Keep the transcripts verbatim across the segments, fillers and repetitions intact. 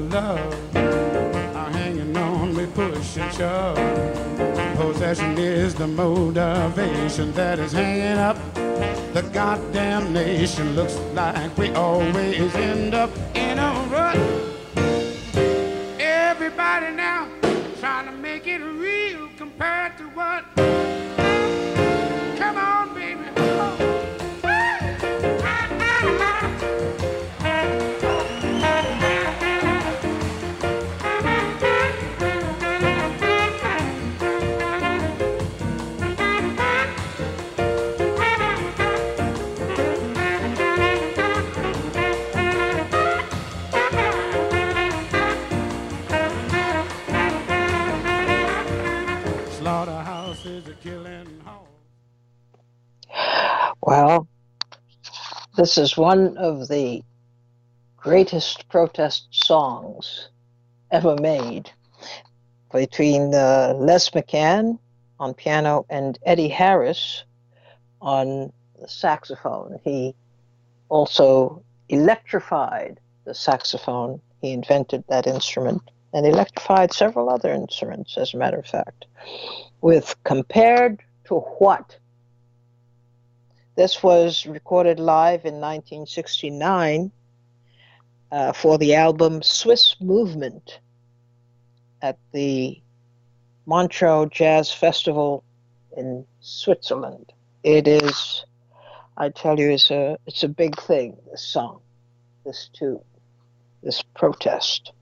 love are hanging on with push and shove. Possession is the motivation that is hanging up the goddamn nation. Looks like we always end up in a rut. Everybody now trying to make it real compared to what? Come on, baby. Well, this is one of the greatest protest songs ever made between uh, Les McCann on piano and Eddie Harris on the saxophone. He also electrified the saxophone. He invented that instrument and electrified several other instruments, as a matter of fact, with Compared to What? This was recorded live in nineteen sixty-nine uh, for the album Swiss Movement at the Montreux Jazz Festival in Switzerland. It is, I tell you, it's a, it's a big thing, this song, this tune, this protest.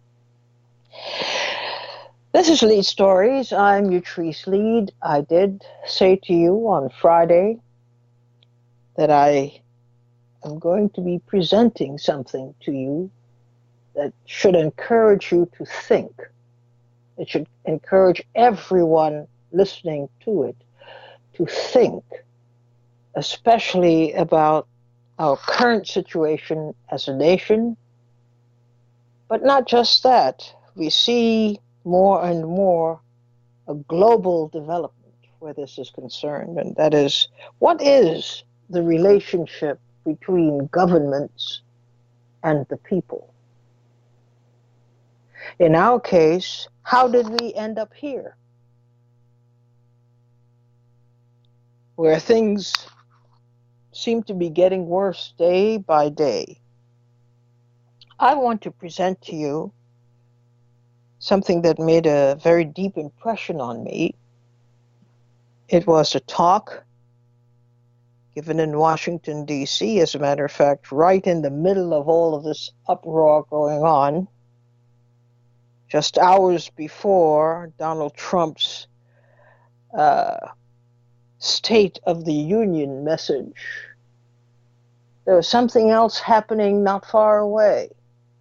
This is Lead Stories. I'm Utrice Lead. I did say to you on Friday that I am going to be presenting something to you that should encourage you to think. It should encourage everyone listening to it to think, especially about our current situation as a nation. But not just that. We see more and more a global development where this is concerned, and that is, what is the relationship between governments and the people? In our case, how did we end up here? Where things seem to be getting worse day by day. I want to present to you something that made a very deep impression on me. It was a talk given in Washington, D C, as a matter of fact, right in the middle of all of this uproar going on, just hours before Donald Trump's uh, State of the Union message. There was something else happening not far away.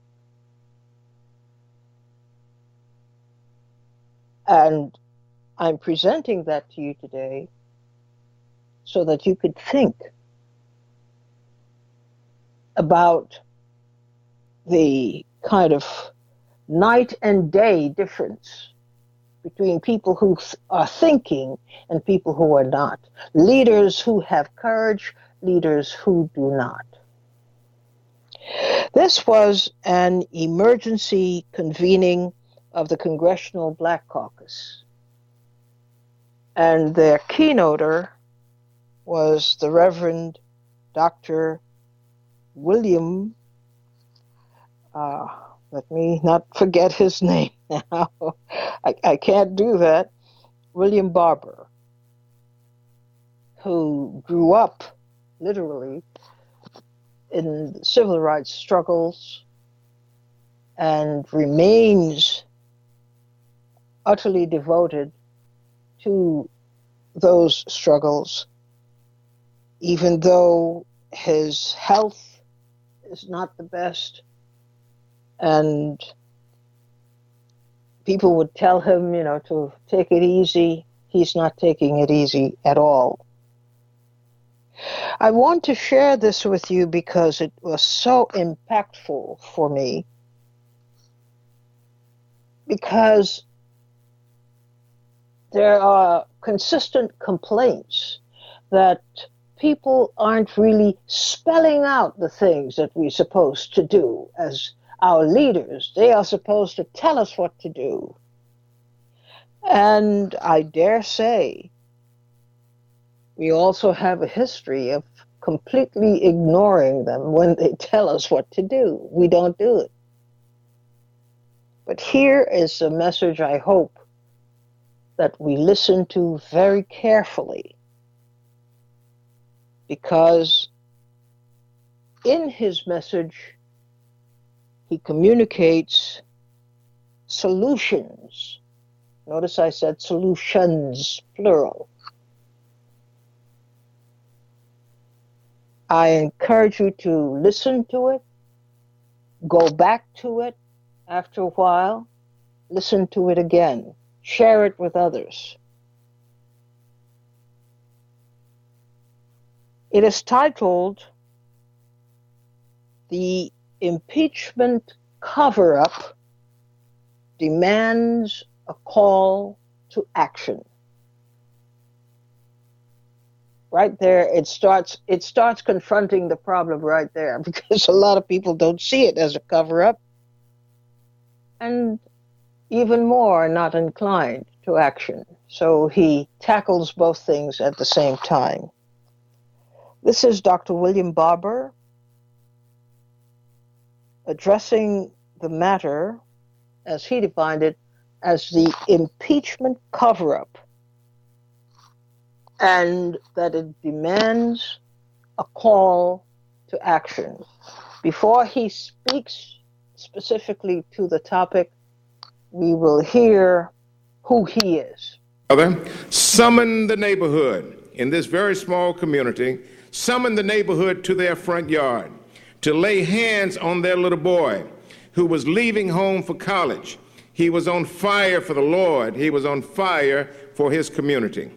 And I'm presenting that to you today so that you could think about the kind of night and day difference between people who are thinking and people who are not. Leaders who have courage, leaders who do not. This was an emergency convening of the Congressional Black Caucus. And their keynoter was the Reverend Doctor William, uh, let me not forget his name now. I, I can't do that. William Barber, who grew up, literally, in civil rights struggles and remains utterly devoted to those struggles, even though his health is not the best, and people would tell him, you know, to take it easy. He's not taking it easy at all. I want to share this with you because it was so impactful for me, because there are consistent complaints that people aren't really spelling out the things that we're supposed to do as our leaders. They are supposed to tell us what to do. And I dare say we also have a history of completely ignoring them when they tell us what to do. We don't do it. But here is a message I hope that we listen to very carefully, because in his message, he communicates solutions. Notice I said solutions, plural. I encourage you to listen to it, go back to it after a while, listen to it again, share it with others. It is titled, "The Impeachment Cover-Up Demands a Call to Action." Right there, it starts it starts confronting the problem right there, because a lot of people don't see it as a cover-up, and even more are not inclined to action. So he tackles both things at the same time. This is Doctor William Barber addressing the matter, as he defined it, as the impeachment cover-up, and that it demands a call to action. Before he speaks specifically to the topic, we will hear who he is. Father, summon the neighborhood in this very small community, summon the neighborhood to their front yard to lay hands on their little boy who was leaving home for college. He was on fire for the Lord. He was on fire for his community.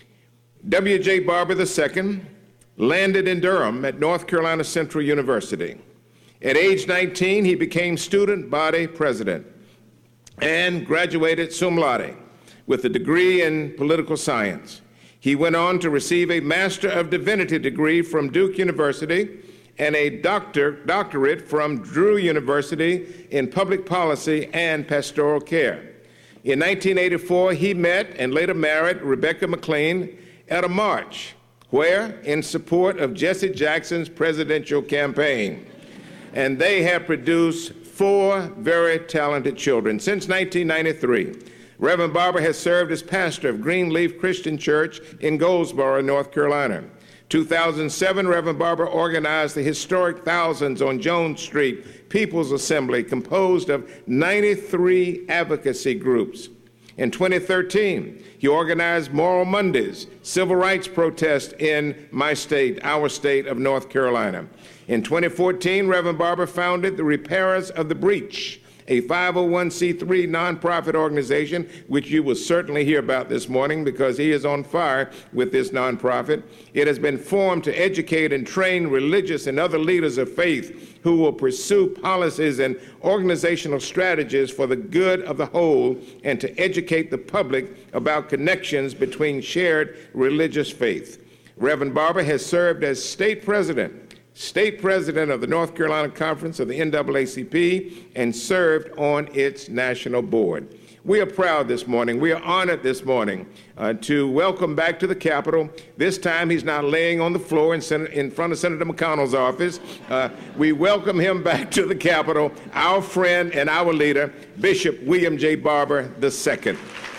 W J Barber the Second landed in Durham at North Carolina Central University. At age nineteen, he became student body president and graduated cum laude with a degree in political science. He went on to receive a Master of Divinity degree from Duke University and a doctor, doctorate from Drew University in public policy and pastoral care. In nineteen eighty-four, he met and later married Rebecca McLean at a march, where? In support of Jesse Jackson's presidential campaign. And they have produced four very talented children. Since nineteen ninety-three, Reverend Barber has served as pastor of Greenleaf Christian Church in Goldsboro, North Carolina. two thousand seven, Reverend Barber organized the historic Thousands on Jones Street People's Assembly, composed of ninety-three advocacy groups. In twenty thirteen, he organized Moral Mondays, civil rights protests in my state, our state of North Carolina. In twenty fourteen, Reverend Barber founded the Repairers of the Breach, a five oh one c three nonprofit organization, which you will certainly hear about this morning because he is on fire with this nonprofit. It has been formed to educate and train religious and other leaders of faith who will pursue policies and organizational strategies for the good of the whole and to educate the public about connections between shared religious faith. Reverend Barber has served as state president State president of the North Carolina Conference of the N double A C P and served on its national board. We are proud this morning, we are honored this morning uh, to welcome back to the Capitol. This time he's not laying on the floor in, Sen- in front of Senator McConnell's office. Uh, we welcome him back to the Capitol, our friend and our leader, Bishop William J. Barber the Second.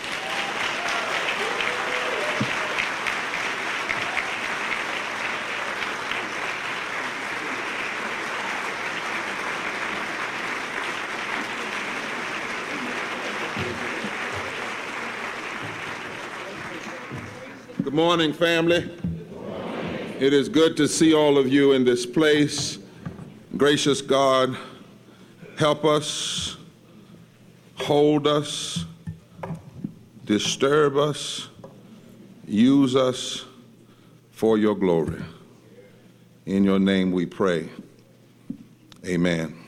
Good morning, family. Good morning. It is good to see all of you in this place. Gracious God, help us, hold us, disturb us, use us for your glory. In your name we pray. Amen.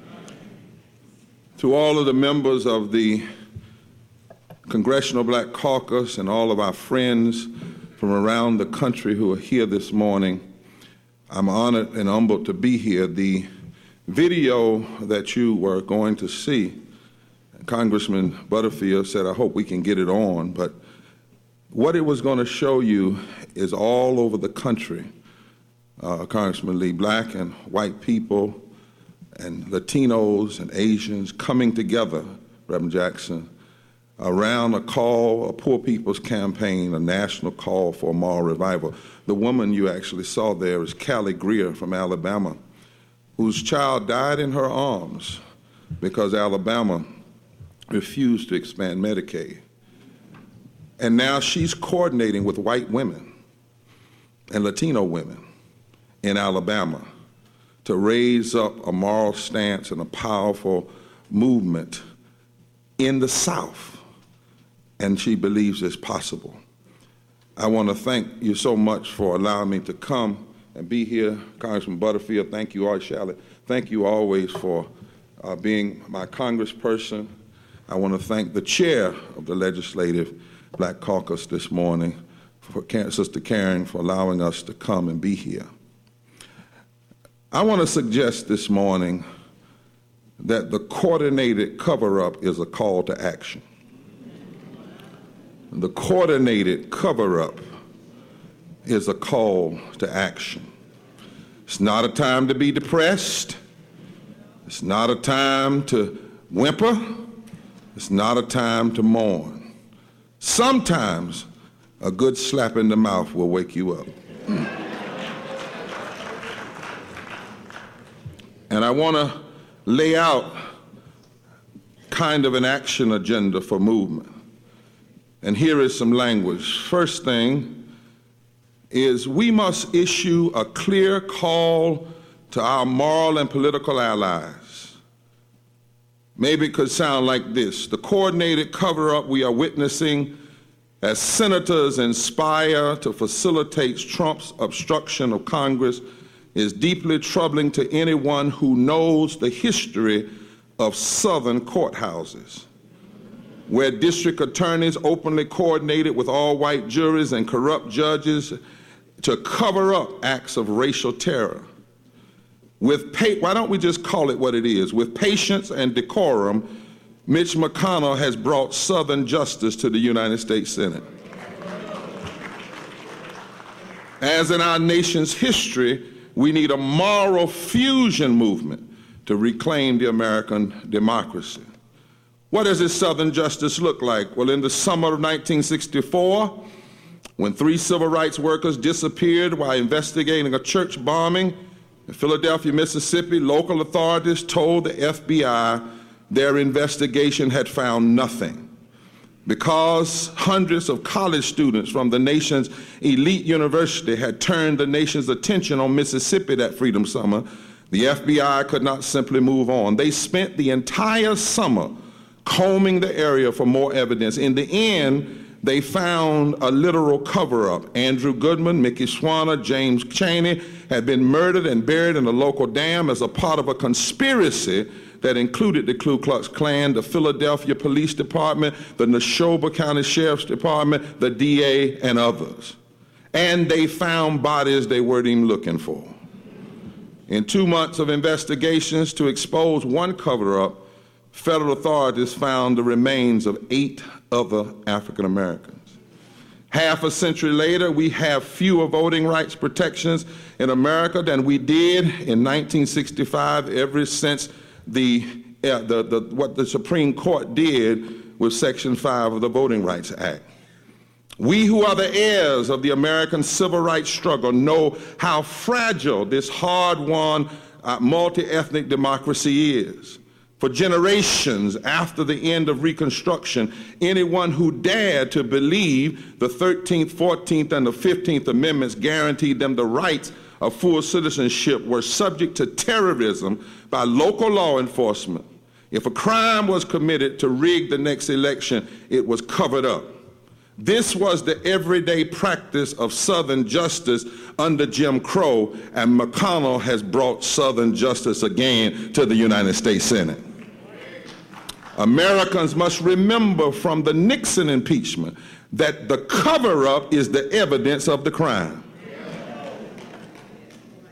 To all of the members of the Congressional Black Caucus and all of our friends from around the country who are here this morning, I'm honored and humbled to be here. The video that you were going to see, Congressman Butterfield said, I hope we can get it on, but what it was going to show you is all over the country, uh, Congressman Lee, black and white people and Latinos and Asians coming together, Reverend Jackson, around a call, a Poor People's Campaign, a national call for a moral revival. The woman you actually saw there is Callie Greer from Alabama, whose child died in her arms because Alabama refused to expand Medicaid. And now she's coordinating with white women and Latino women in Alabama to raise up a moral stance and a powerful movement in the South. And she believes it's possible. I want to thank you so much for allowing me to come and be here. Congressman Butterfield, thank you, Art Shallot. Thank you always for uh, being my congressperson. I want to thank the chair of the Legislative Black Caucus this morning, for Sister Karen, for allowing us to come and be here. I want to suggest this morning that the coordinated cover-up is a call to action. The coordinated cover-up is a call to action. It's not a time to be depressed. It's not a time to whimper. It's not a time to mourn. Sometimes a good slap in the mouth will wake you up. And I want to lay out kind of an action agenda for movement. And here is some language. First thing is we must issue a clear call to our moral and political allies. Maybe it could sound like this. The coordinated cover-up we are witnessing as senators inspire to facilitate Trump's obstruction of Congress is deeply troubling to anyone who knows the history of Southern courthouses, where district attorneys openly coordinated with all-white juries and corrupt judges to cover up acts of racial terror. With pa- why don't we just call it what it is? With patience and decorum, Mitch McConnell has brought Southern justice to the United States Senate. As in our nation's history, we need a moral fusion movement to reclaim the American democracy. What does this Southern justice look like? Well, in the summer of nineteen sixty-four, when three civil rights workers disappeared while investigating a church bombing in Philadelphia, Mississippi, local authorities told the F B I their investigation had found nothing. Because hundreds of college students from the nation's elite university had turned the nation's attention on Mississippi that freedom summer, the F B I could not simply move on. They spent the entire summer combing the area for more evidence. In the end, they found a literal cover-up. Andrew Goodman, Mickey Swanner, James Chaney had been murdered and buried in a local dam as a part of a conspiracy that included the Ku Klux Klan, the Philadelphia Police Department, the Neshoba County Sheriff's Department, the D A, and others. And they found bodies they weren't even looking for. In two months of investigations to expose one cover-up, federal authorities found the remains of eight other African Americans. Half a century later, we have fewer voting rights protections in America than we did in nineteen sixty-five, ever since the, uh, the, the, what the Supreme Court did with Section five of the Voting Rights Act. We who are the heirs of the American civil rights struggle know how fragile this hard-won uh, multi-ethnic democracy is. For generations after the end of Reconstruction, anyone who dared to believe the thirteenth, fourteenth, and the fifteenth Amendments guaranteed them the rights of full citizenship were subject to terrorism by local law enforcement. If a crime was committed to rig the next election, it was covered up. This was the everyday practice of Southern justice under Jim Crow, and McConnell has brought Southern justice again to the United States Senate. Americans must remember from the Nixon impeachment that the cover-up is the evidence of the crime.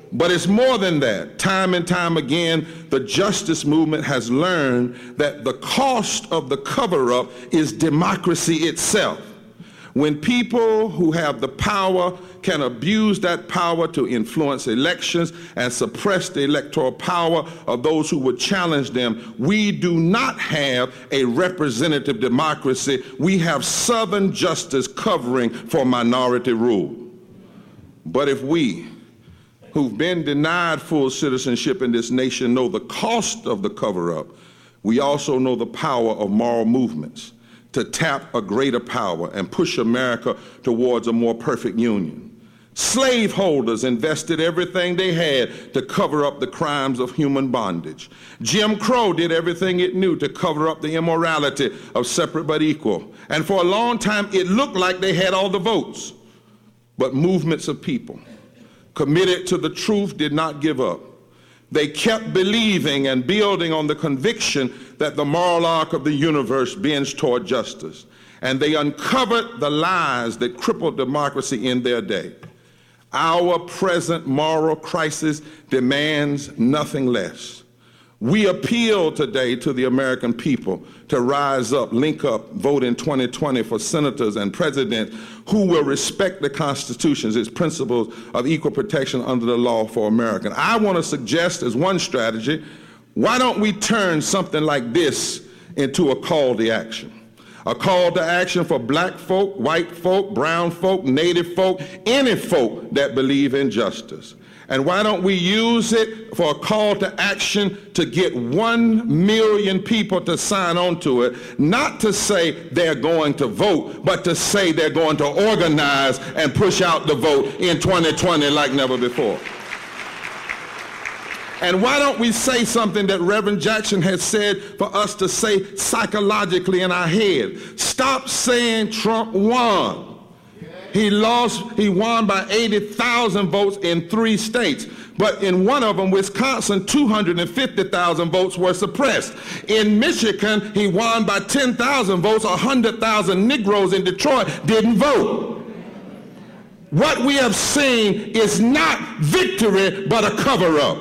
But it's more than that. Time and time again, the justice movement has learned that the cost of the cover-up is democracy itself. When people who have the power can abuse that power to influence elections and suppress the electoral power of those who would challenge them, we do not have a representative democracy. We have Southern justice covering for minority rule. But if we, who've been denied full citizenship in this nation, know the cost of the cover-up, we also know the power of moral movements to tap a greater power and push America towards a more perfect union. Slaveholders invested everything they had to cover up the crimes of human bondage. Jim Crow did everything it knew to cover up the immorality of separate but equal. And for a long time, it looked like they had all the votes. But movements of people committed to the truth did not give up. They kept believing and building on the conviction that the moral arc of the universe bends toward justice. And they uncovered the lies that crippled democracy in their day. Our present moral crisis demands nothing less. We appeal today to the American people to rise up, link up, vote in twenty twenty for senators and presidents who will respect the Constitution, its principles of equal protection under the law for Americans. I want to suggest as one strategy, why don't we turn something like this into a call to action? A call to action for black folk, white folk, brown folk, native folk, any folk that believe in justice. And why don't we use it for a call to action to get one million people to sign on to it, not to say they're going to vote, but to say they're going to organize and push out the vote in twenty twenty like never before. And why don't we say something that Reverend Jackson has said for us to say psychologically in our head? Stop saying Trump won. He lost, he won by eighty thousand votes in three states. But in one of them, Wisconsin, two hundred fifty thousand votes were suppressed. In Michigan, he won by ten thousand votes. one hundred thousand Negroes in Detroit didn't vote. What we have seen is not victory, but a cover-up.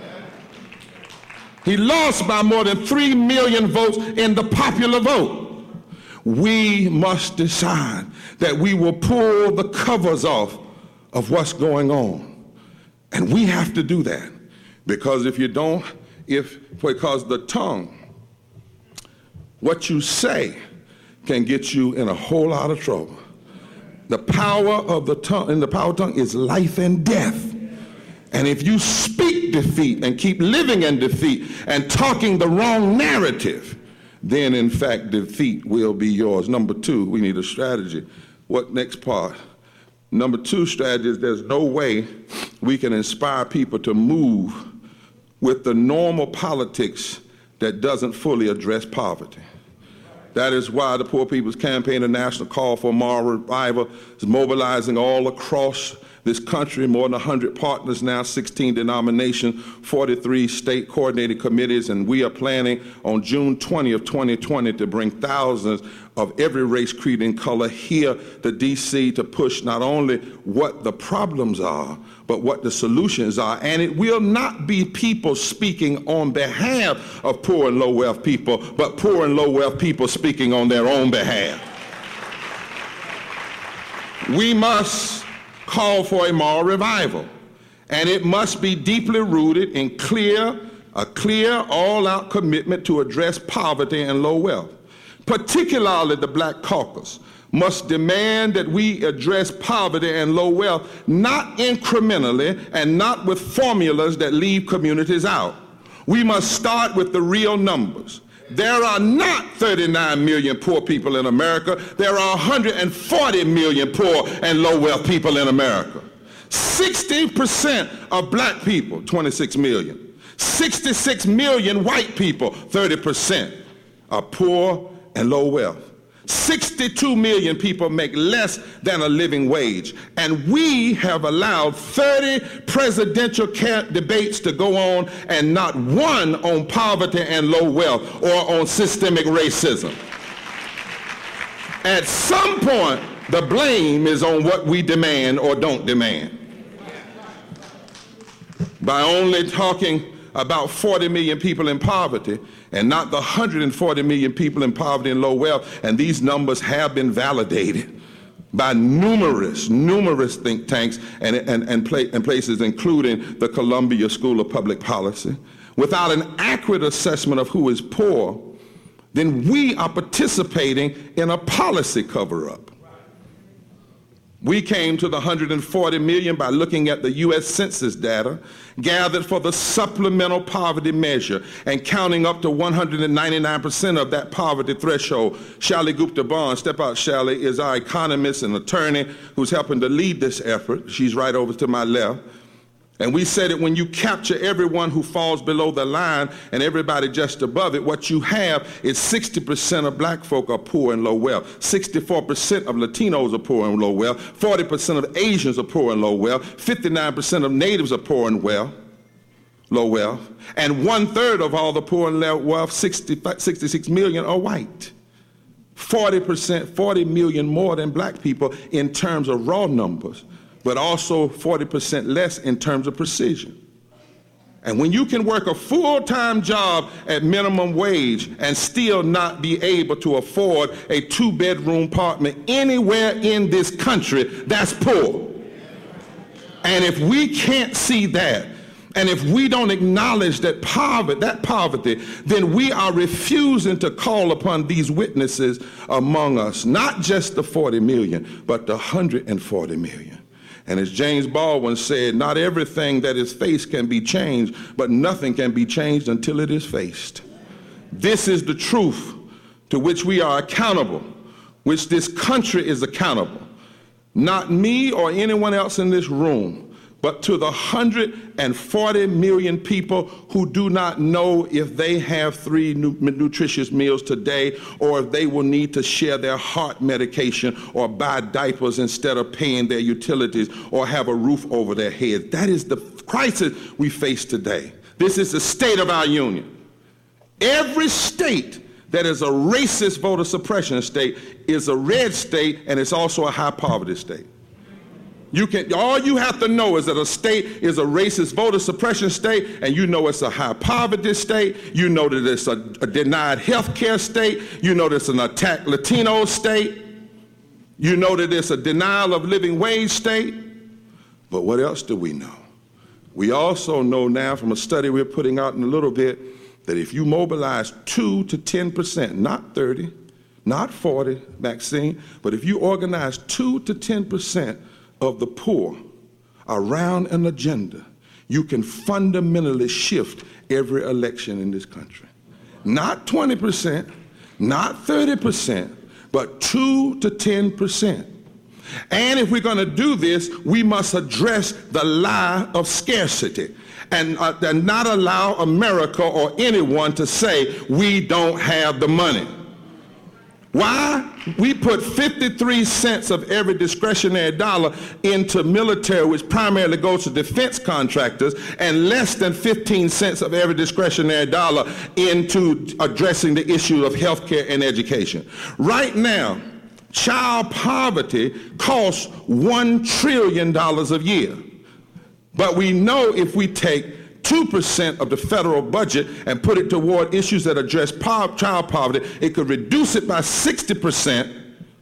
He lost by more than three million votes in the popular vote. We must decide that we will pull the covers off of what's going on. And we have to do that. Because if you don't, if because the tongue, what you say can get you in a whole lot of trouble. The power of the tongue, and the power of the tongue is life and death. And if you speak defeat and keep living in defeat and talking the wrong narrative, then in fact defeat will be yours. Number two, we need a strategy. What next part? Number two strategy is there's no way we can inspire people to move with the normal politics that doesn't fully address poverty. That is why the Poor People's Campaign, a national call for moral revival, is mobilizing all across this country, more than one hundred partners now, sixteen denominations, forty-three state coordinated committees, and we are planning on June twentieth, twenty twenty to bring thousands of every race, creed, and color here to D C to push not only what the problems are, but what the solutions are. And it will not be people speaking on behalf of poor and low wealth people, but poor and low wealth people speaking on their own behalf. We must call for a moral revival, and it must be deeply rooted in clear, a clear, all-out commitment to address poverty and low wealth. Particularly the Black Caucus must demand that we address poverty and low wealth, not incrementally and not with formulas that leave communities out. We must start with the real numbers. There are not thirty-nine million poor people in America. There are one hundred forty million poor and low wealth people in America. sixty percent of black people, twenty-six million. sixty-six million white people, thirty percent, are poor and low wealth. sixty-two million people make less than a living wage. And we have allowed thirty presidential debates to go on and not one on poverty and low wealth or on systemic racism. At some point, the blame is on what we demand or don't demand. by only talking about forty million people in poverty and not the one hundred forty million people in poverty and low wealth. And these numbers have been validated by numerous, numerous think tanks and, and, and, pla- and places, including the Columbia School of Public Policy. Without an accurate assessment of who is poor, then we are participating in a policy cover-up. We came to the one hundred forty million by looking at the U S Census data gathered for the supplemental poverty measure and counting up to one hundred ninety-nine percent of that poverty threshold. Shally Gupta Barnes, step out, Shally, is our economist and attorney who's helping to lead this effort. She's right over to my left. And we said that when you capture everyone who falls below the line and everybody just above it, what you have is sixty percent of black folk are poor and low wealth, sixty-four percent of Latinos are poor and low wealth, forty percent of Asians are poor and low wealth, fifty-nine percent of natives are poor and well, low wealth, and one-third of all the poor and low wealth, sixty-six million, are white. forty percent, forty million more than black people in terms of raw numbers, but also forty percent less in terms of precision. And when you can work a full-time job at minimum wage and still not be able to afford a two-bedroom apartment anywhere in this country, that's poor. And if we can't see that, and if we don't acknowledge that poverty, that poverty, then we are refusing to call upon these witnesses among us, not just the forty million, but the one hundred forty million. And as James Baldwin said, not everything that is faced can be changed, but nothing can be changed until it is faced. This is the truth to which we are accountable, which this country is accountable. Not me or anyone else in this room, but to the one hundred forty million people who do not know if they have three nu- nutritious meals today, or if they will need to share their heart medication or buy diapers instead of paying their utilities or have a roof over their heads. That is the crisis we face today. This is the state of our union. Every state that is a racist voter suppression state is a red state, and it's also a high poverty state. You can, all you have to know is that a state is a racist voter suppression state, and you know it's a high poverty state. You know that it's a, a denied health care state. You know that it's an attacked Latino state. You know that it's a denial of living wage state. But what else do we know? We also know now from a study we're putting out in a little bit that if you mobilize two to ten percent, not thirty, not forty, Maxine, but if you organize two to ten percent of the poor around an agenda, you can fundamentally shift every election in this country. Not twenty percent, not thirty percent, but two to ten percent. And if we're going to do this, we must address the lie of scarcity and, uh, and not allow America or anyone to say we don't have the money. Why? We put fifty-three cents of every discretionary dollar into military, which primarily goes to defense contractors, and less than fifteen cents of every discretionary dollar into addressing the issue of health care and education. Right now, child poverty costs one trillion dollars a year. But we know if we take two percent of the federal budget and put it toward issues that address po- child poverty, it could reduce it by sixty percent,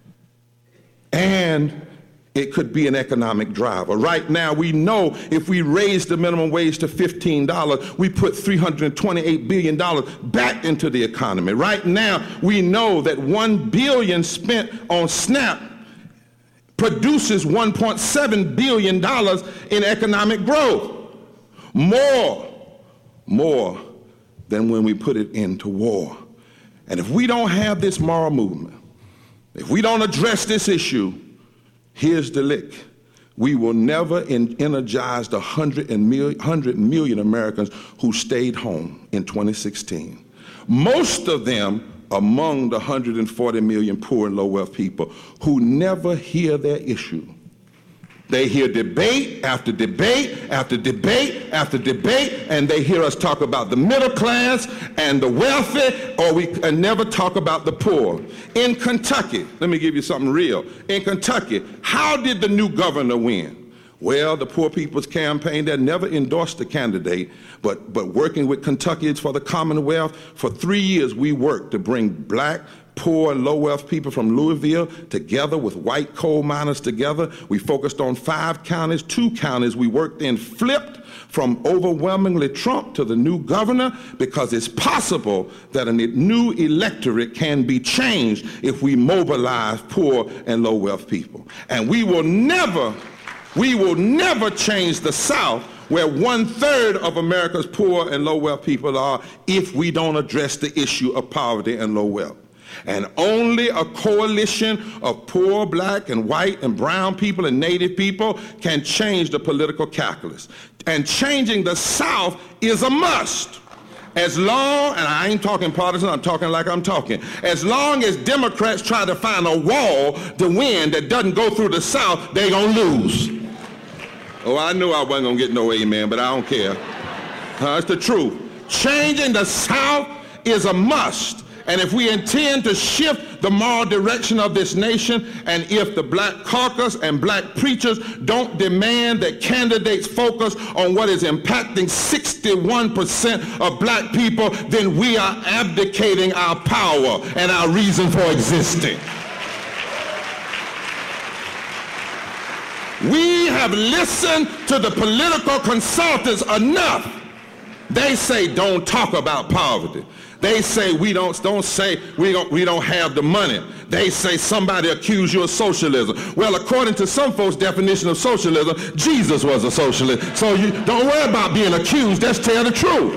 and it could be an economic driver. Right now, we know if we raise the minimum wage to fifteen dollars, we put three hundred twenty-eight billion dollars back into the economy. Right now, we know that one billion dollars spent on SNAP produces one point seven billion dollars in economic growth. More, more than when we put it into war. And if we don't have this moral movement, if we don't address this issue, here's the lick. We will never energize the one hundred million Americans who stayed home in twenty sixteen. Most of them among the one hundred forty million poor and low wealth people who never hear their issue. They hear debate after debate after debate after debate, and they hear us talk about the middle class and the wealthy, or we and never talk about the poor. In Kentucky, let me give you something real. In Kentucky, how did the new governor win? Well, the Poor People's Campaign, that never endorsed the candidate, but, but working with Kentuckians for the Commonwealth, for three years we worked to bring black, poor, and low-wealth people from Louisville together with white coal miners together. We focused on five counties, two counties we worked in, flipped from overwhelmingly Trump to the new governor, because it's possible that a new electorate can be changed if we mobilize poor and low-wealth people. And we will never We will never change the South, where one-third of America's poor and low-wealth people are, if we don't address the issue of poverty and low wealth. And only a coalition of poor, black, and white, and brown people and native people can change the political calculus. And changing the South is a must. As long, and I ain't talking partisan, I'm talking like I'm talking, as long as Democrats try to find a wall to win that doesn't go through the South, they gonna lose. Oh, I knew I wasn't gonna get no amen, but I don't care. Uh, it's the truth. Changing the South is a must. And if we intend to shift the moral direction of this nation, and if the Black Caucus and black preachers don't demand that candidates focus on what is impacting sixty-one percent of black people, then we are abdicating our power and our reason for existing. We have listened to the political consultants enough. They say don't talk about poverty. They say we don't don't say we don't we don't have the money. They say somebody accused you of socialism. Well, according to some folks' definition of socialism, Jesus was a socialist. So you don't worry about being accused, just tell the truth.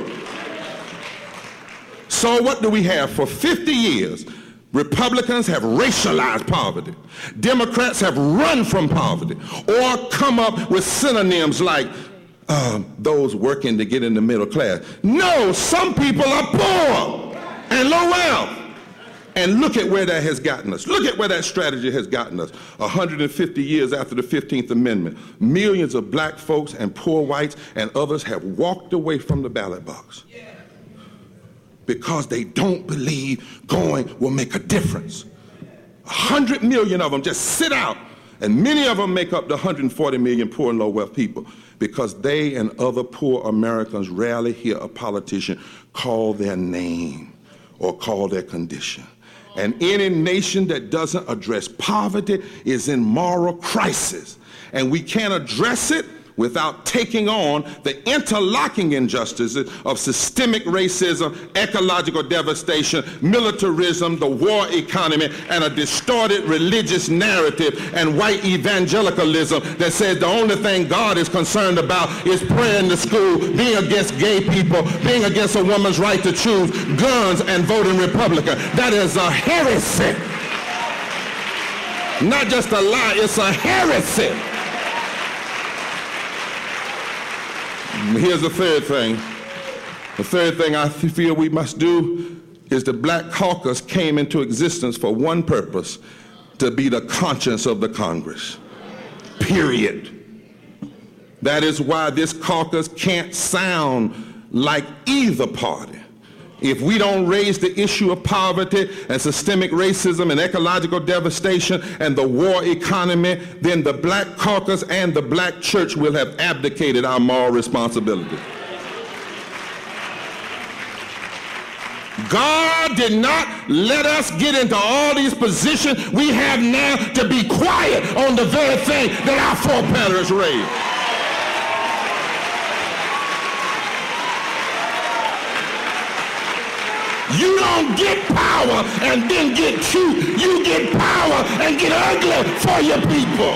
So what do we have? For fifty years, Republicans have racialized poverty. Democrats have run from poverty or come up with synonyms like uh, those working to get in the middle class. No, some people are poor and low wealth. And look at where that has gotten us. Look at where that strategy has gotten us. one hundred fifty years after the fifteenth Amendment, millions of black folks and poor whites and others have walked away from the ballot box. Because they don't believe going will make a difference. A hundred million of them just sit out, and many of them make up the one hundred forty million poor and low wealth people, because they and other poor Americans rarely hear a politician call their name or call their condition. And any nation that doesn't address poverty is in moral crisis, and we can't address it without taking on the interlocking injustices of systemic racism, ecological devastation, militarism, the war economy, and a distorted religious narrative and white evangelicalism that says the only thing God is concerned about is prayer in the school, being against gay people, being against a woman's right to choose, guns, and voting Republican. That is a heresy. Not just a lie, it's a heresy. Here's the third thing. The third thing I feel we must do is the Black Caucus came into existence for one purpose: to be the conscience of the Congress. Period. That is why this caucus can't sound like either party. If we don't raise the issue of poverty and systemic racism and ecological devastation and the war economy, then the Black Caucus and the black church will have abdicated our moral responsibility. God did not let us get into all these positions we have now to be quiet on the very thing that our foreparents raised. You don't get power and then get cute. You get power and get ugly for your people.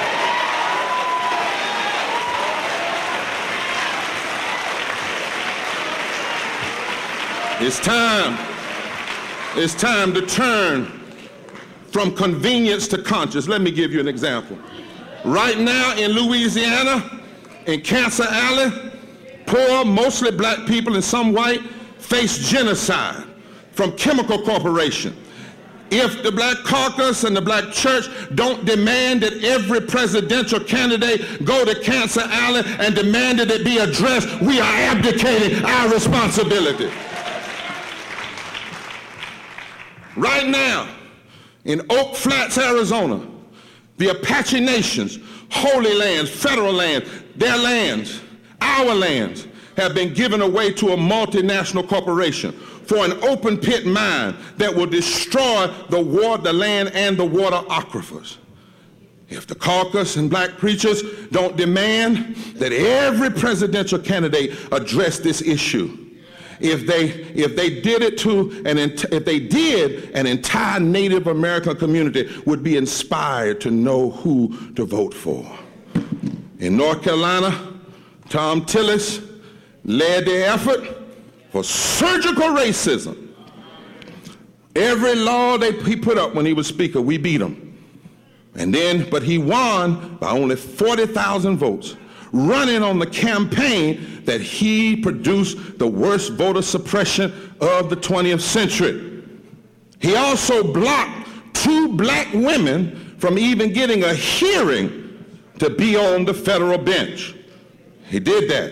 It's time. It's time to turn from convenience to conscience. Let me give you an example. Right now in Louisiana, in Cancer Alley, poor, mostly black people and some white, face genocide from Chemical Corporation. If the Black Caucus and the black church don't demand that every presidential candidate go to Cancer Alley and demand that it be addressed, we are abdicating our responsibility. Right now, in Oak Flats, Arizona, the Apache Nations holy lands, federal lands, their lands, our lands, have been given away to a multinational corporation for an open pit mine that will destroy the water, the land, and the water aquifers. If the caucus and black preachers don't demand that every presidential candidate address this issue, if they if they did it to an if they did, an entire Native American community would be inspired to know who to vote for. In North Carolina, Tom Tillis led the effort for surgical racism. Every law they, he put up when he was speaker, we beat him. And then, but he won by only forty thousand votes, running on the campaign that he produced the worst voter suppression of the twentieth century. He also blocked two black women from even getting a hearing to be on the federal bench. He did that,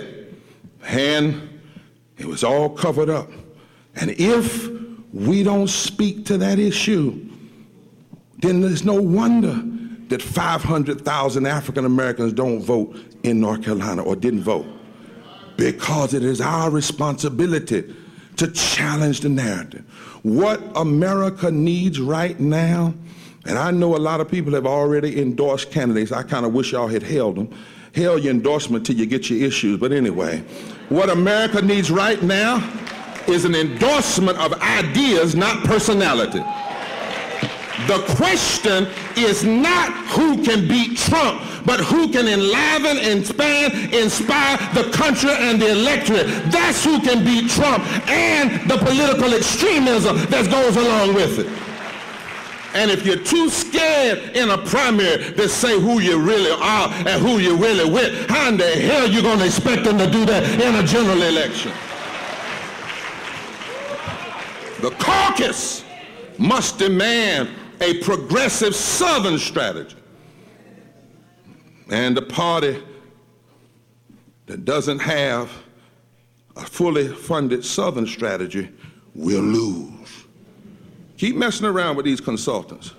and it was all covered up. And if we don't speak to that issue, then there's no wonder that five hundred thousand African Americans don't vote in North Carolina or didn't vote, because it is our responsibility to challenge the narrative. What America needs right now, and I know a lot of people have already endorsed candidates. I kind of wish y'all had held them. Held your endorsement till you get your issues. But anyway, what America needs right now is an endorsement of ideas, not personality. The question is not who can beat Trump, but who can enliven, expand, inspire the country and the electorate. That's who can beat Trump and the political extremism that goes along with it. And if you're too scared in a primary to say who you really are and who you're really with, how in the hell are you going to expect them to do that in a general election? The caucus must demand a progressive Southern strategy. And the party that doesn't have a fully funded Southern strategy will lose. Keep messing around with these consultants.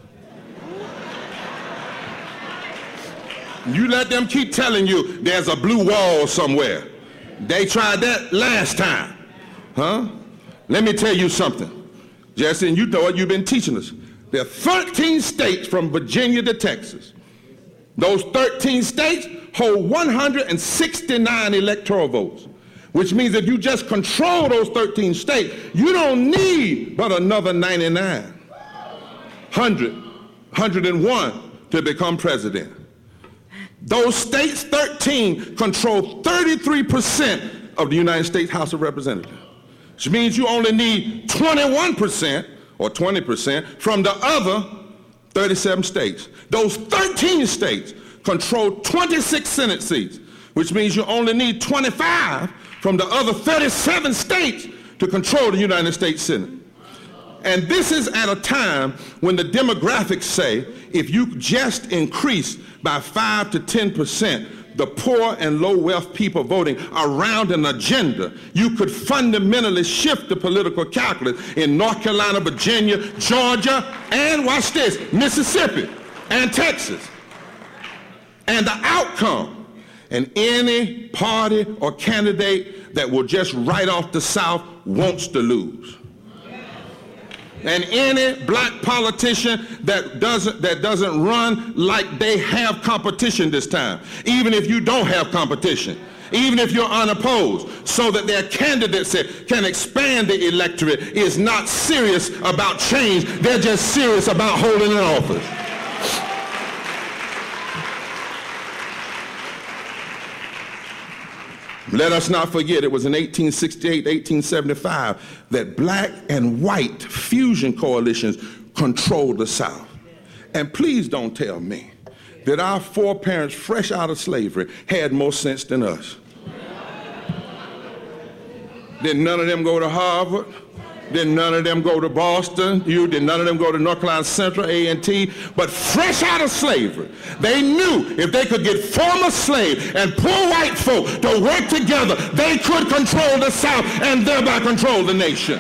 You let them keep telling you there's a blue wall somewhere. They tried that last time. Huh? Let me tell you something. Jesse, and you know what you've been teaching us. There are thirteen states from Virginia to Texas. Those thirteen states hold one hundred sixty-nine electoral votes, which means if you just control those thirteen states, you don't need but another ninety-nine, one hundred, one hundred one to become president. Those states, thirteen, control thirty-three percent of the United States House of Representatives, which means you only need twenty-one percent or twenty percent from the other thirty-seven states. Those thirteen states control twenty-six Senate seats, which means you only need twenty-five from the other thirty-seven states to control the United States Senate. And this is at a time when the demographics say if you just increase by five to ten percent the poor and low wealth people voting around an agenda, you could fundamentally shift the political calculus in North Carolina, Virginia, Georgia, and watch this, Mississippi and Texas. And the outcome, and any party or candidate that will just write off the South wants to lose. And any black politician that doesn't that doesn't run like they have competition this time, even if you don't have competition, even if you're unopposed, so that their candidates can expand the electorate, is not serious about change. They're just serious about holding an office. Let us not forget it was in eighteen sixty-eight, eighteen seventy-five that black and white fusion coalitions controlled the South. And please don't tell me that our foreparents fresh out of slavery had more sense than us. Didn't none of them go to Harvard? Didn't none of them go to Boston? You did none of them go to North Carolina Central, A and T? But fresh out of slavery, they knew if they could get former slave and poor white folk to work together, they could control the South and thereby control the nation.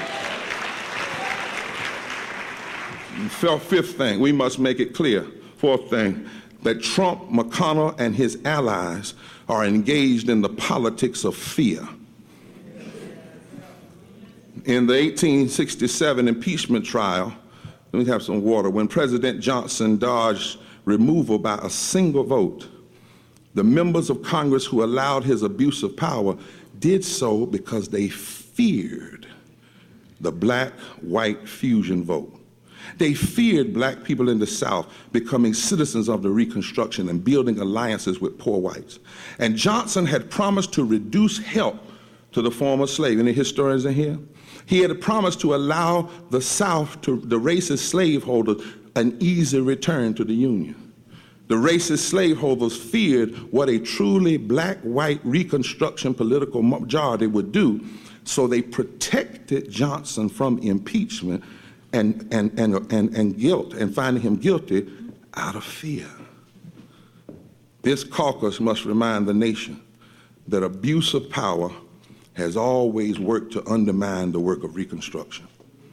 Fifth thing, we must make it clear. Fourth thing, that Trump, McConnell, and his allies are engaged in the politics of fear. In the eighteen sixty-seven impeachment trial, let me have some water, when President Johnson dodged removal by a single vote, the members of Congress who allowed his abuse of power did so because they feared the black-white fusion vote. They feared black people in the South becoming citizens of the Reconstruction and building alliances with poor whites. And Johnson had promised to reduce help to the former slave. Any historians in here? He had promised to allow the South, to the racist slaveholders, an easy return to the Union. The racist slaveholders feared what a truly black-white Reconstruction political majority would do, so they protected Johnson from impeachment and, and, and, and, and guilt, and finding him guilty out of fear. This caucus must remind the nation that abuse of power has always worked to undermine the work of Reconstruction.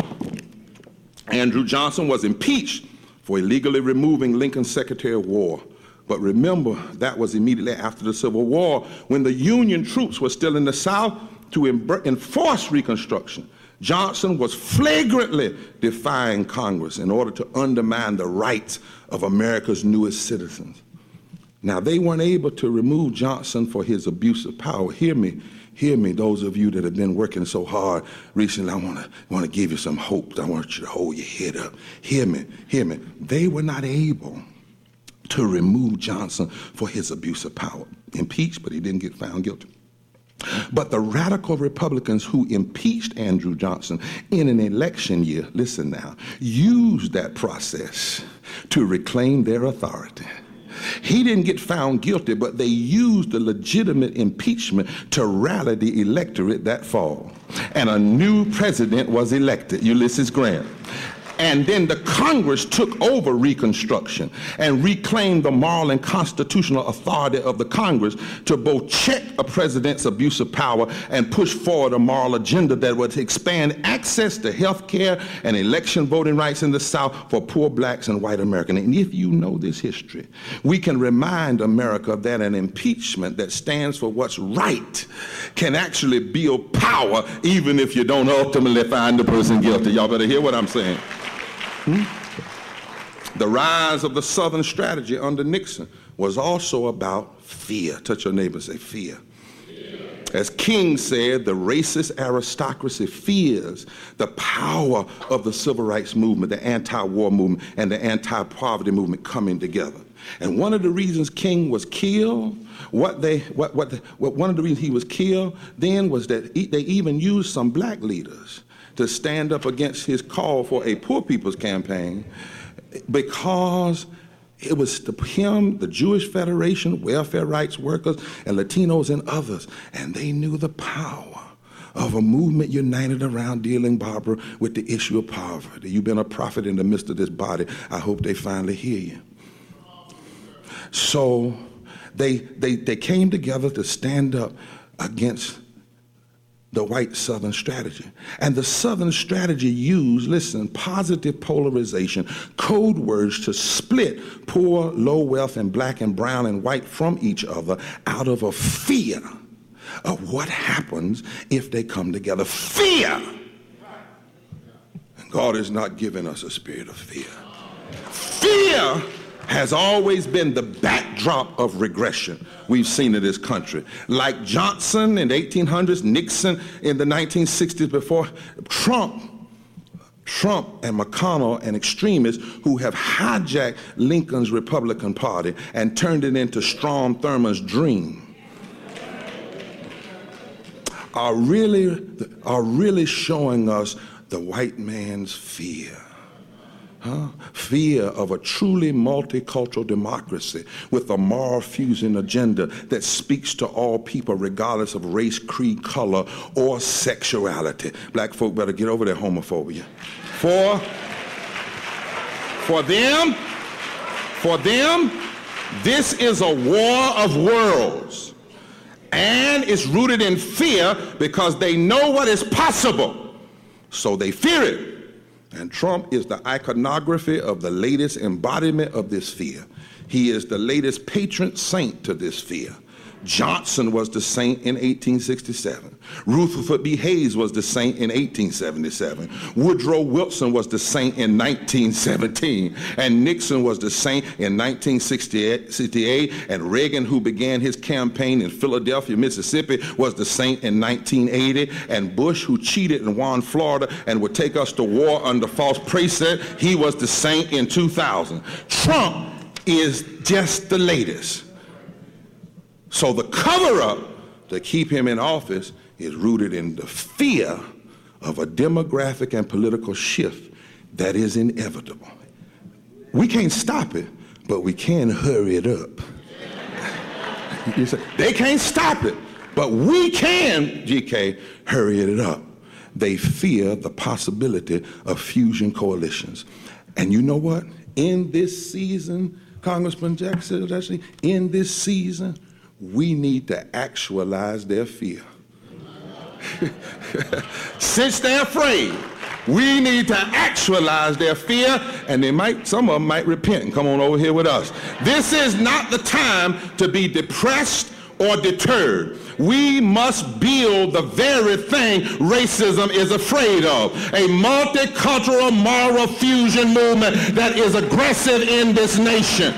Andrew Johnson was impeached for illegally removing Lincoln's Secretary of War. But remember, that was immediately after the Civil War, when the Union troops were still in the South to enforce Reconstruction. Johnson was flagrantly defying Congress in order to undermine the rights of America's newest citizens. Now, they weren't able to remove Johnson for his abuse of power. Hear me, hear me, those of you that have been working so hard recently. I want to want to give you some hope. I want you to hold your head up. Hear me, hear me. They were not able to remove Johnson for his abuse of power. Impeached, but he didn't get found guilty. But the radical Republicans who impeached Andrew Johnson in an election year, listen now, used that process to reclaim their authority. He didn't get found guilty, but they used the legitimate impeachment to rally the electorate that fall. And a new president was elected, Ulysses Grant. And then the Congress took over Reconstruction and reclaimed the moral and constitutional authority of the Congress to both check a president's abuse of power and push forward a moral agenda that would expand access to health care and election voting rights in the South for poor blacks and white Americans. And if you know this history, we can remind America that an impeachment that stands for what's right can actually build power even if you don't ultimately find the person guilty. Y'all better hear what I'm saying. Hmm? The rise of the Southern strategy under Nixon was also about fear. Touch your neighbor and say fear. Fear. As King said, the racist aristocracy fears the power of the civil rights movement, the anti-war movement, and the anti-poverty movement coming together. And one of the reasons King was killed, what they, what, what, the, what one of the reasons he was killed then was that he, they even used some black leaders to stand up against his call for a poor people's campaign, because it was the, him, the Jewish Federation, welfare rights workers, and Latinos and others, and they knew the power of a movement united around dealing, Barbara, with the issue of poverty. You've been a prophet in the midst of this body. I hope they finally hear you. So they, they, they came together to stand up against the white Southern strategy. And the Southern strategy used, listen, positive polarization, code words to split poor, low wealth, and black and brown and white from each other out of a fear of what happens if they come together. Fear! And God has not given us a spirit of fear. Fear has always been the backdrop of regression we've seen in this country. Like Johnson in the eighteen hundreds, Nixon in the nineteen sixties before, Trump, Trump and McConnell and extremists who have hijacked Lincoln's Republican Party and turned it into Strom Thurmond's dream are really, are really showing us the white man's fear. Huh? Fear of a truly multicultural democracy with a moral fusion agenda that speaks to all people regardless of race, creed, color, or sexuality. Black folk better get over their homophobia. For, for them, for them, this is a war of worlds. And it's rooted in fear because they know what is possible. So they fear it. And Trump is the iconography of the latest embodiment of this fear. He is the latest patron saint to this fear. Johnson was the saint in eighteen sixty-seven. Rutherford B. Hayes was the saint in eighteen seventy-seven. Woodrow Wilson was the saint in nineteen seventeen. And Nixon was the saint in nineteen sixty-eight. And Reagan, who began his campaign in Philadelphia, Mississippi, was the saint in nineteen eighty. And Bush, who cheated and won Florida and would take us to war under false pretense, he was the saint in two thousand. Trump is just the latest. So the cover-up to keep him in office is rooted in the fear of a demographic and political shift that is inevitable. We can't stop it, but we can hurry it up. You say, they can't stop it, but we can, G K, hurry it up. They fear the possibility of fusion coalitions. And you know what? In this season, Congressman Jackson, actually, in this season, we need to actualize their fear. Since they're afraid, we need to actualize their fear, and they might, some of them might repent and come on over here with us. This is not the time to be depressed or deterred. We must build the very thing racism is afraid of, a multicultural moral fusion movement that is aggressive in this nation.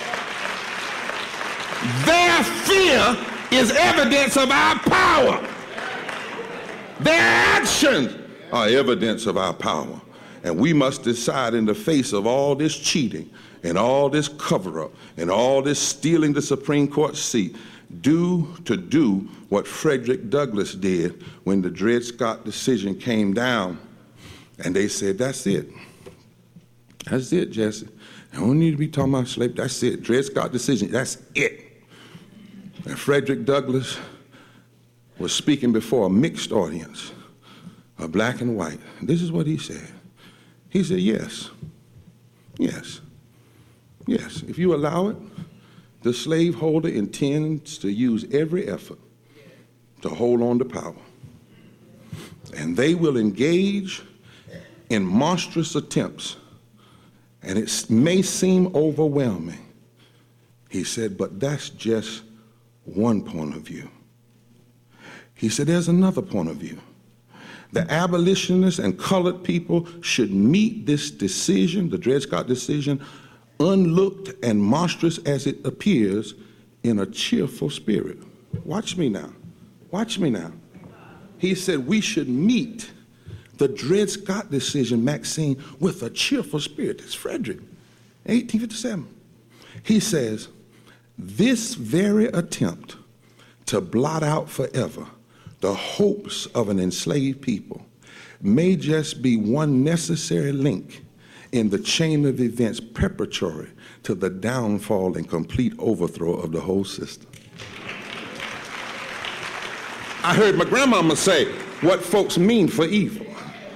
Their fear is evidence of our power. Their actions are evidence of our power. And we must decide, in the face of all this cheating and all this cover-up and all this stealing the Supreme Court seat, do to do what Frederick Douglass did when the Dred Scott decision came down. And they said, that's it. That's it, Jesse. I don't need to be talking about slavery. That's it. Dred Scott decision, that's it. And Frederick Douglass was speaking before a mixed audience of black and white. This is what he said. He said, yes, yes, yes. If you allow it, the slaveholder intends to use every effort to hold on to power. And they will engage in monstrous attempts, and it may seem overwhelming. He said, but that's just one point of view. He said, there's another point of view. The abolitionists and colored people should meet this decision, the Dred Scott decision, unlooked and monstrous as it appears, in a cheerful spirit. Watch me now. Watch me now. He said we should meet the Dred Scott decision, Maxine, with a cheerful spirit. That's Frederick, eighteen fifty-seven. He says, this very attempt to blot out forever the hopes of an enslaved people may just be one necessary link in the chain of events preparatory to the downfall and complete overthrow of the whole system. I heard my grandmama say, what folks mean for evil.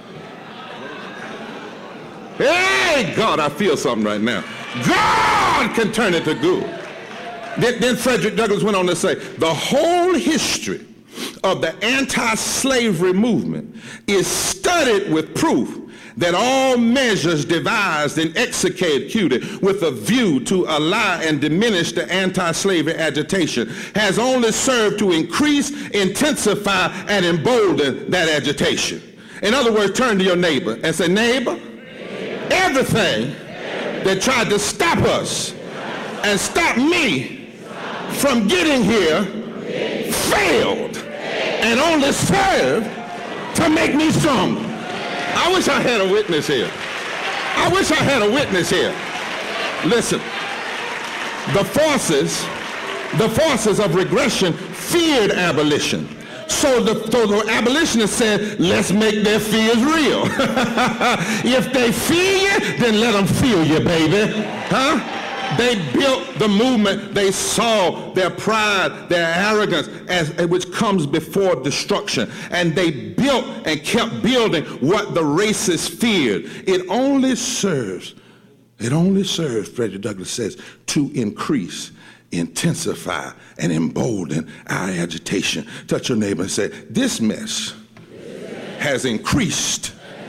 Hey, God, I feel something right now. God can turn it to good. Then, then Frederick Douglass went on to say, the whole history of the anti-slavery movement is studied with proof that all measures devised and executed with a view to allay and diminish the anti-slavery agitation has only served to increase, intensify, and embolden that agitation. In other words, turn to your neighbor and say, neighbor, neighbor. everything everything that tried to stop us and stop me from getting here failed and only served to make me stronger. I wish I had a witness here. I wish I had a witness here. Listen, the forces, the forces of regression feared abolition. So the, so the abolitionists said, let's make their fears real. If they fear you, then let them feel you, baby. Huh? They built the movement. They saw their pride, their arrogance, as, which comes before destruction. And they built and kept building what the racists feared. It only serves, it only serves, Frederick Douglass says, to increase, intensify, and embolden our agitation. Touch your neighbor and say, this mess has increased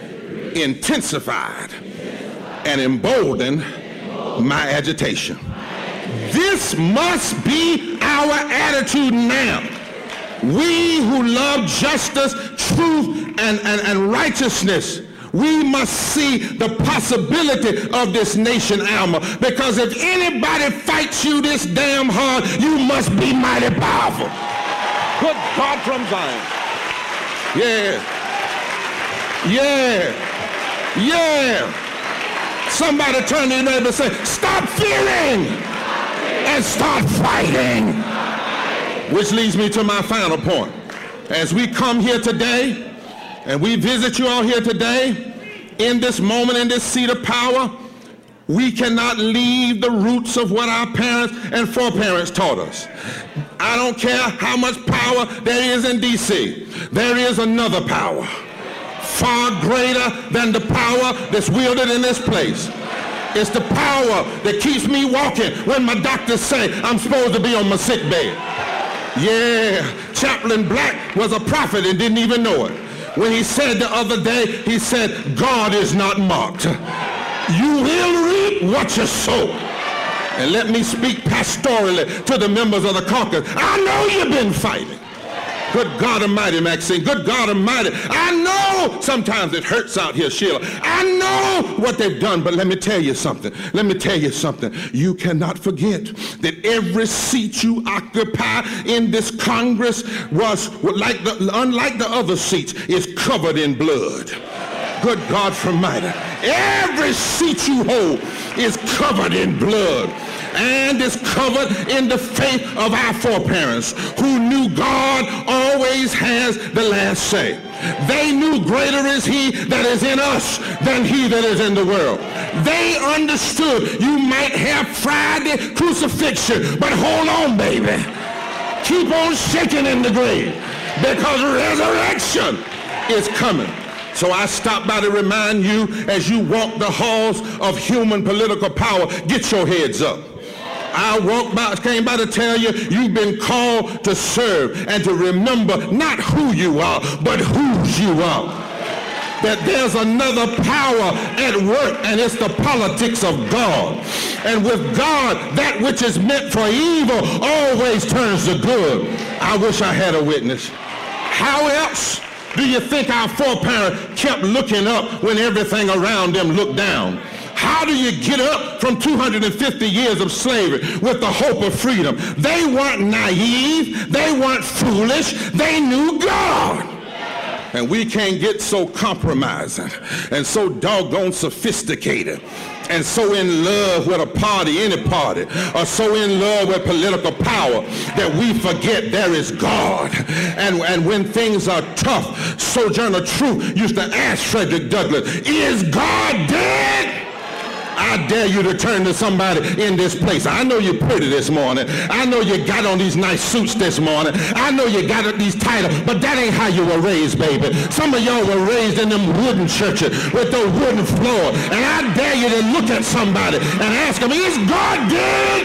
intensified and emboldened my agitation. This must be our attitude now. We who love justice, truth, and, and, and righteousness, we must see the possibility of this nation, Alma, because if anybody fights you this damn hard, you must be mighty powerful. Good God from Zion. Yeah. Yeah. Yeah. Somebody turn to your neighbor and say, stop fearing and start fighting. Which leads me to my final point. As we come here today, and we visit you all here today, in this moment, in this seat of power, we cannot leave the roots of what our parents and foreparents taught us. I don't care how much power there is in D C, there is another power, far greater than the power that's wielded in this place. It's the power that keeps me walking when my doctors say I'm supposed to be on my sick bed. Yeah, Chaplain Black was a prophet and didn't even know it. When he said the other day, he said, God is not mocked. You will reap what you sow. And let me speak pastorally to the members of the caucus. I know you've been fighting. Good God Almighty, Maxine. Good God Almighty. I know sometimes it hurts out here, Sheila. I know what they've done, but let me tell you something. Let me tell you something. You cannot forget that every seat you occupy in this Congress was, like the, unlike the other seats, is covered in blood. Good God Almighty. Every seat you hold is covered in blood. And is covered in the faith of our foreparents who knew God always has the last say. They knew greater is he that is in us than he that is in the world. They understood you might have Friday crucifixion, but hold on, baby. Keep on shaking in the grave because resurrection is coming. So I stop by to remind you as you walk the halls of human political power, get your heads up. I walked by, came by to tell you, you've been called to serve and to remember not who you are, but whose you are. That there's another power at work, and it's the politics of God. And with God, that which is meant for evil always turns to good. I wish I had a witness. How else do you think our foreparents kept looking up when everything around them looked down? How do you get up from two hundred fifty years of slavery with the hope of freedom? They weren't naive. They weren't foolish. They knew God. And we can't get so compromising and so doggone sophisticated and so in love with a party, any party, or so in love with political power that we forget there is God. And, and when things are tough, Sojourner Truth used to ask Frederick Douglass, is God dead? I dare you to turn to somebody in this place. I know you're pretty this morning. I know you got on these nice suits this morning. I know you got these titles, but that ain't how you were raised, baby. Some of y'all were raised in them wooden churches with the wooden floor. And I dare you to look at somebody and ask them, is God dead?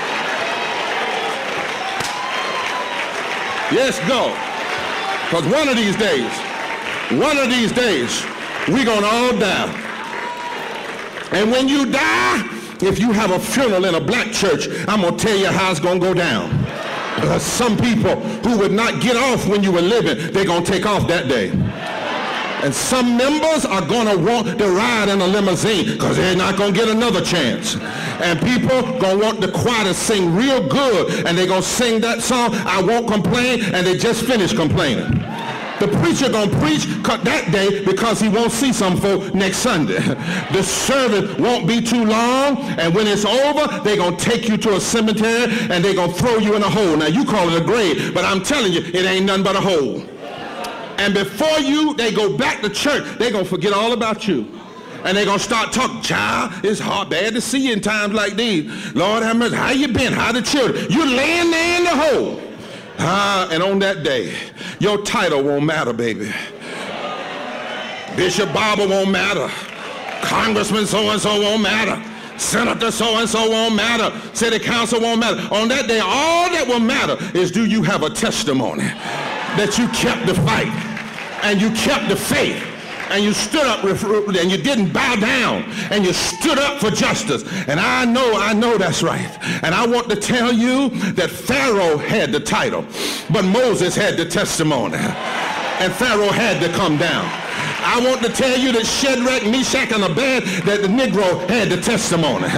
Yes, go. Because one of these days, one of these days, we're going to all die. And when you die, if you have a funeral in a black church, I'm going to tell you how it's going to go down. Because some people who would not get off when you were living, they're going to take off that day. And some members are going to want to ride in a limousine because they're not going to get another chance. And people going to want the choir to sing real good, and they're going to sing that song, I Won't Complain, and they just finished complaining. The preacher gonna preach that day because he won't see some folk next Sunday. The service won't be too long, and when it's over, they're gonna take you to a cemetery and they're gonna throw you in a hole. Now you call it a grave, but I'm telling you, it ain't nothing but a hole. And before you, they go back to church, they're gonna forget all about you. And they're gonna start talking, child, it's hard, bad to see you in times like these. Lord have mercy, how you been? How the children? You're laying there in the hole. Ah, and on that day, your title won't matter, baby. Bishop Barber won't matter. Congressman so-and-so won't matter. Senator so-and-so won't matter. City council won't matter. On that day, all that will matter is do you have a testimony that you kept the fight and you kept the faith and you stood up and you didn't bow down, and you stood up for justice. And I know, I know that's right. And I want to tell you that Pharaoh had the title, but Moses had the testimony. And Pharaoh had to come down. I want to tell you that Shadrach, Meshach, and Abednego, that the Negro had the testimony.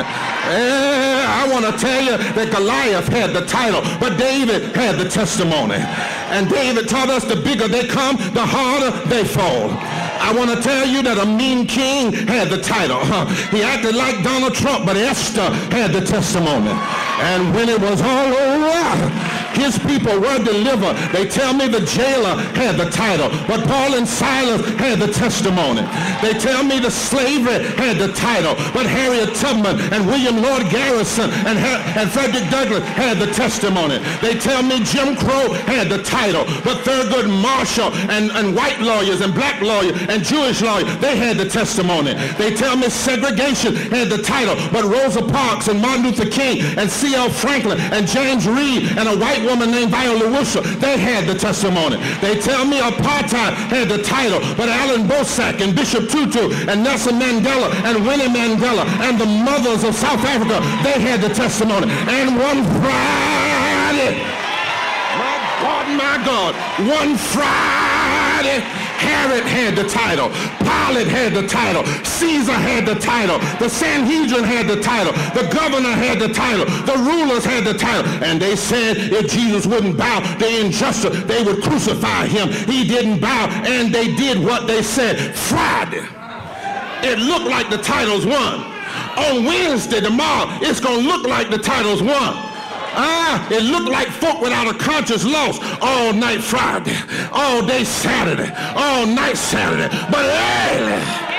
Eh, I want to tell you that Goliath had the title, but David had the testimony. And David taught us the bigger they come, the harder they fall. I want to tell you that a mean king had the title. Huh? He acted like Donald Trump, but Esther had the testimony. And when it was all over, his people were delivered. They tell me the jailer had the title, but Paul and Silas had the testimony. They tell me the slavery had the title, but Harriet Tubman and William Lord Garrison and, and Frederick Douglass had the testimony. They tell me Jim Crow had the title, but Thurgood Marshall and, and white lawyers and black lawyers and Jewish lawyers, they had the testimony. They tell me segregation had the title, but Rosa Parks and Martin Luther King and C L Franklin and James Reed and a white woman named Viola Wilshire, they had the testimony. They tell me apartheid had the title, but Alan Bosak and Bishop Tutu and Nelson Mandela and Winnie Mandela and the mothers of South Africa, they had the testimony. And one Friday, my God, my God, one Friday, Herod had the title, Pilate had the title, Caesar had the title, the Sanhedrin had the title, the governor had the title, the rulers had the title, and they said if Jesus wouldn't bow to injustice, they would crucify him. He didn't bow, and they did what they said. Friday, it looked like the titles won. On Wednesday, tomorrow, it's going to look like the titles won. Ah, it looked like folk without a conscience lost all night Friday, all day Saturday, all night Saturday. But early,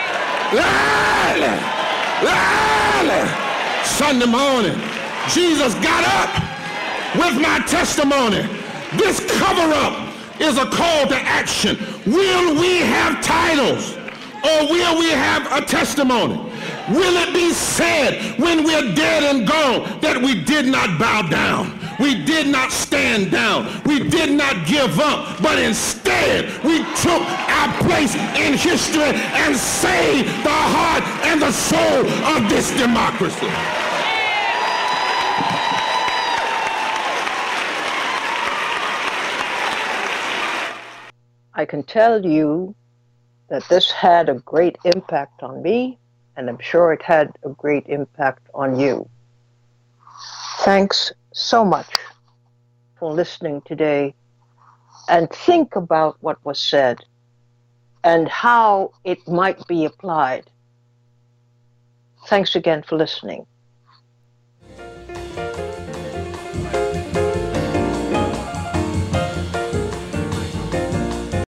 early, early Sunday morning, Jesus got up with my testimony. This cover-up is a call to action. Will we have titles, or will we have a testimony? Will it be said when we're dead and gone that we did not bow down, we did not stand down, we did not give up, but instead we took our place in history and saved the heart and the soul of this democracy? I can tell you that this had a great impact on me, and I'm sure it had a great impact on you. Thanks so much for listening today, and think about what was said and how it might be applied. Thanks again for listening.